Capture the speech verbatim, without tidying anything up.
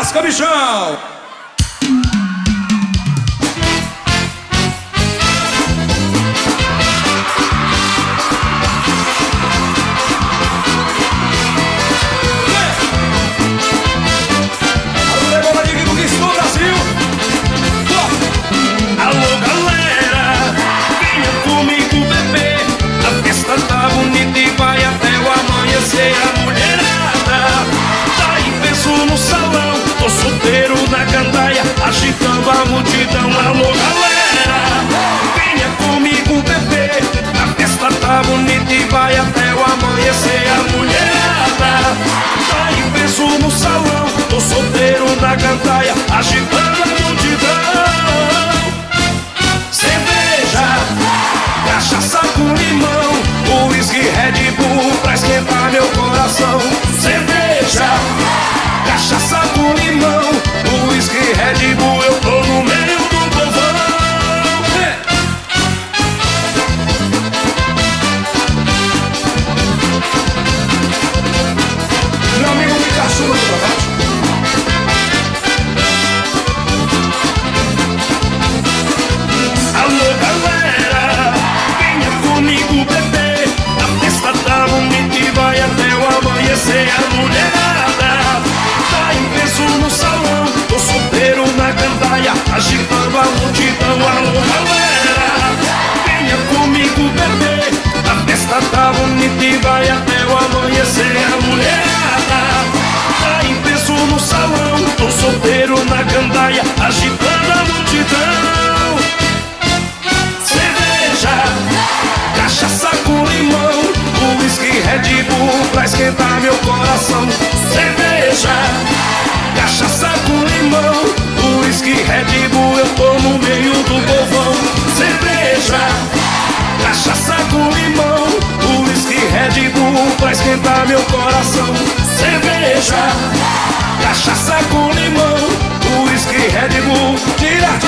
lasca, bichão! Agitando a multidão, alô galera, venha comigo beber. A festa tá bonita e vai até o amanhecer. A mulherada tá em peso no salão, tô solteiro na gandaia, agitando a multidão. Cerveja, cachaça com limão, uísque, Red Bull pra esquentar meu coração. Cerveja, cachaça com limão, uísque, Red Bull, eu tô no meio do povão. É. Meu amigo Pikachu no trabalho. Alô galera, venha comigo beber. A festa tá bonita e vai até o amanhecer. A mulherada tá em peso no salão, tô solteiro na gandaia, agitando a multidão. Alô galera, venha comigo beber. A festa tá bonita e vai até o amanhecer. A mulherada tá em peso no salão, tô solteiro na gandaia, agitando a multidão. Cerveja, cachaça com limão, uísque, Red Bull pra esquentar meu coração. Cerveja, cachaça com limão, uísque, Red Bull, eu tô no meio do povão. Cerveja, cachaça com limão, uísque, Red Bull pra esquentar meu coração. Cerveja, cachaça com limão, uísque, Red Bull, tira,